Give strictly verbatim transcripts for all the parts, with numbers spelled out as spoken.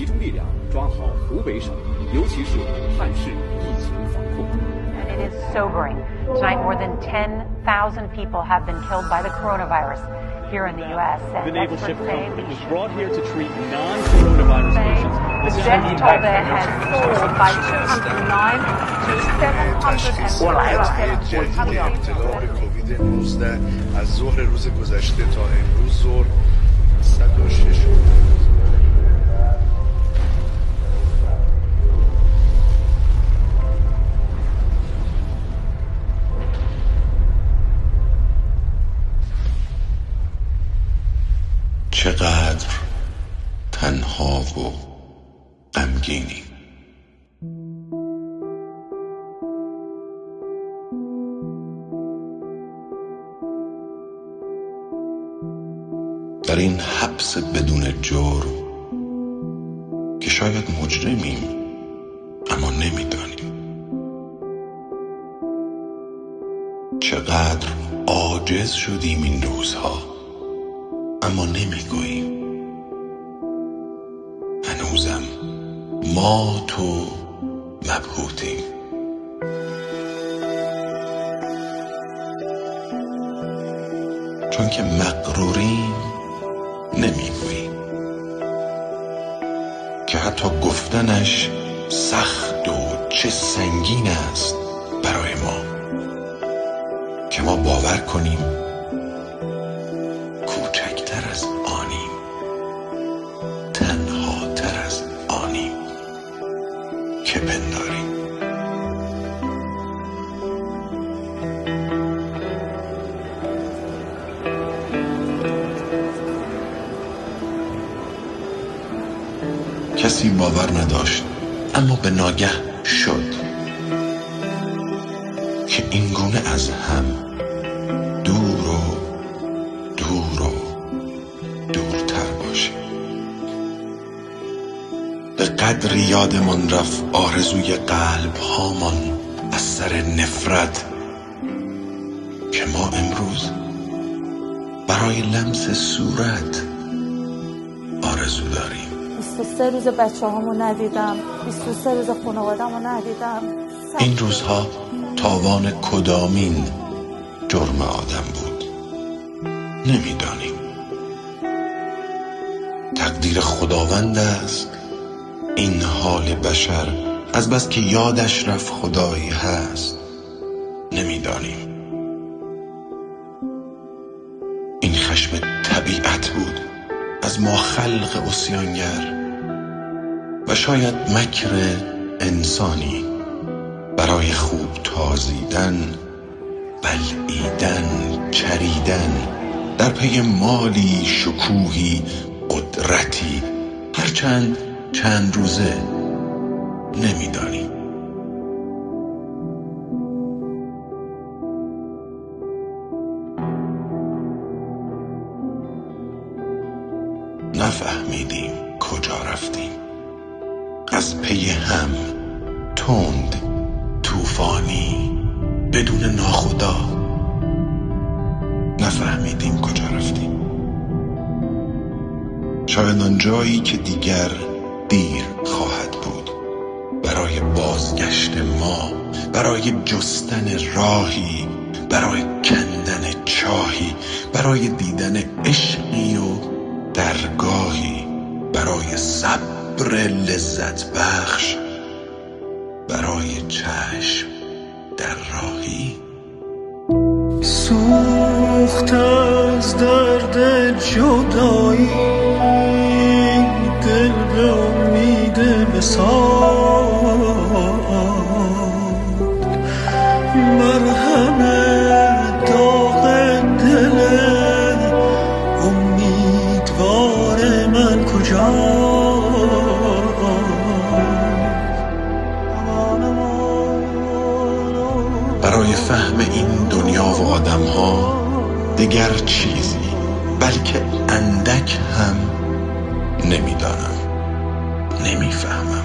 集中力量抓好湖北省，尤其是武汉市疫情防控。 And it is sobering. Tonight, more than ten thousand people have been killed by the coronavirus here in the U S. The naval ship was brought here to treat non-coronavirus patients. The death toll there has soared by two hundred nine to seven hundred. چقدر تنها و غمگینی. در این حبس بدون جرم که شاید مجرمیم اما نمیدانیم. چقدر عاجز شدیم این روزها اما نمیگوییم. هنوزم ما تو مبهوتیم. چون که مغروریم نمیگوییم که حتی گفتنش سخت و چه سنگین است برای ما که ما باور کنیم کوچکتر از آنیم، تنها تر از آنیم که پنداریم. کسی باور نداشت اما به ناگه شد که این گونه از هم دور و دور و دورتر باشیم. به قدر یادمان رفت آرزوی قلب هامان از سر نفرت که ما امروز برای لمس صورت آرزو داریم. بیست و سه روز بچه هامو ندیدم، بیست و سه روز خانواده‌مو ندیدم. این روزها تاوان کدامین جرم آدم بود نمیدانیم. تقدیر خداوند است این حال بشر، از بس که یادش رفت خدایی هست نمیدانیم. این خشم طبیعت بود از ما خلق عصیانگر و شاید مکر انسانی برای خوب تازیدن، بلعیدن، چریدن در پی مالی، شکوهی، قدرتی، هرچند چند روزه نمیدانیم. نفهمیدیم کجا رفتیم. از پی هم تند، طوفانی، بدون ناخدا نفهمیدیم کجا رفتیم. شاید آن جایی که دیگر دیر خواهد بود برای بازگشت ما، برای جستن راهی، برای کندن چاهی، برای دیدن عشقی و درگاهی، برای صبر لذت بخش، برای چشم در راهی. سوخت از درد جدایی دل به امید وصال، مرهم داغ دل امیدوار من کجا؟ برای فهم این دنیا و آدم ها دیگر چیزی بلکه اندک هم نمیدانم، نمیفهمم،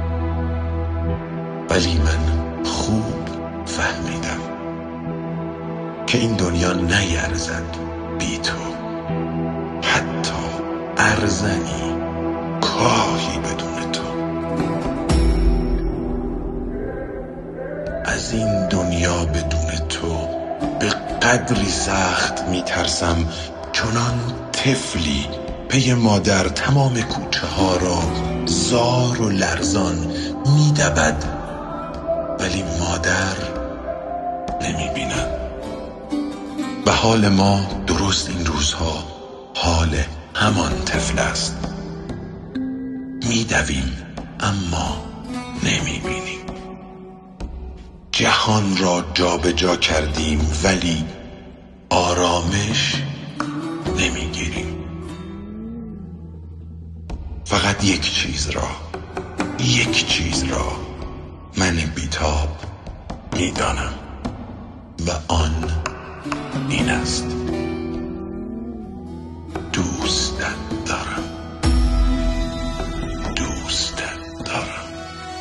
ولی من خوب فهمیدم که این دنیا نیرزد بی تو، حتی ارزنی گاهی بدون تو. از این دنیا بدون تو به قدری سخت میترسم چنان طفلی پی مادر تمام کوچه ها را زار و لرزان میدود، ولی مادر نمیبیند. و حال ما درست این روزها حال همان طفل است. میدویم اما نمیبینیم. جهان را جابجا جا کردیم ولی آرامش نمیگیریم. فقط یک چیز را یک چیز را من بیتاب میدانم و آن این است: دوستت دارم. دوستت دارم.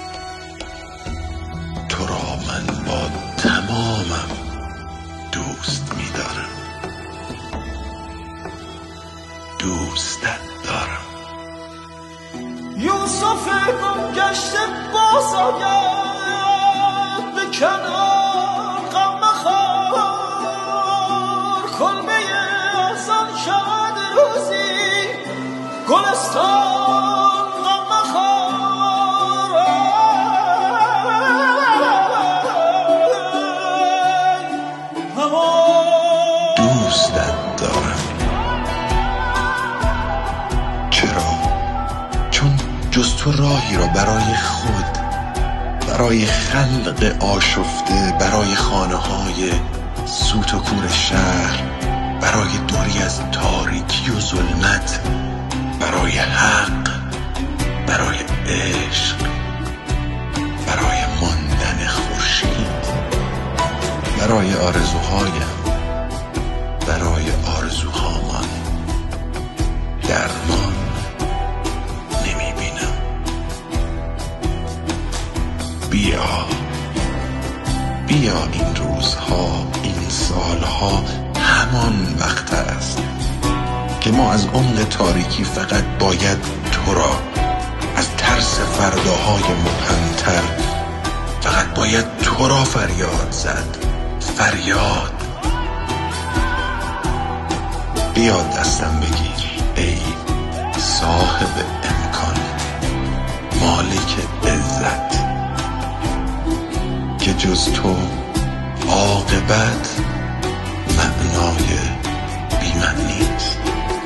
تو را من با تمامم دوست می‌دارم. دوستت دارم. یوسف گم گشته باز آید به کنار غم مخوار، کلبه احزان شود روزی گلستان غم مخوار. دوستت دارم. چرا؟ چون جز تو راهی را برای خود، برای خلق آشفته، برای خانه های سوت و کور شهر، برای دوری از تاریکی و ظلمت، برای حق، برای عشق، برای ماندن خورشید، برای آرزوهایم، برای آرزوهامان درمان نمیبینم. بیا بیا این روزها، این سالها همان وقت است که ما از عمق تاریکی فقط باید تو را، از ترس فرداهای مبهمتر فقط باید تو را فریاد زد. فریاد. بیا دستم بگیر ای صاحب امکان، مالک عزت، که جز تو عاقبت معنای بی‌معنی است.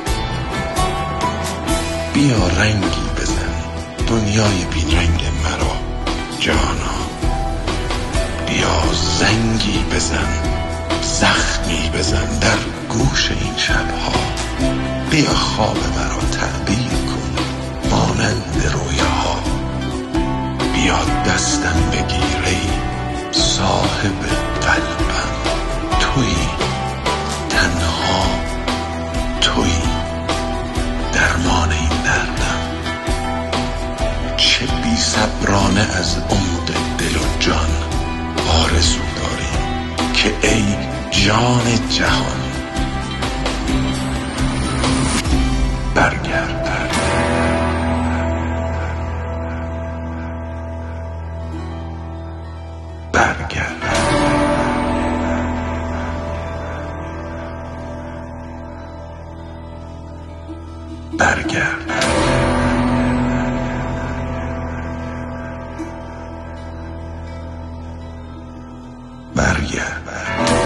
بیا رنگی بزن دنیای بی‌رنگ مرا جانا. بیا زنگی بزن، زخمی بزن در گوش این شبها. بیا خواب مرا تعبیر کن مانند رویاها. بیا دستم بگیر ای صاحب قلبم. تویی، تنها تویی درمان این دردم. چه بی صبرانه از عمق دل و جان آرزو داری که ای جان جهان برگرد. برگرد. برگرد. برگرد.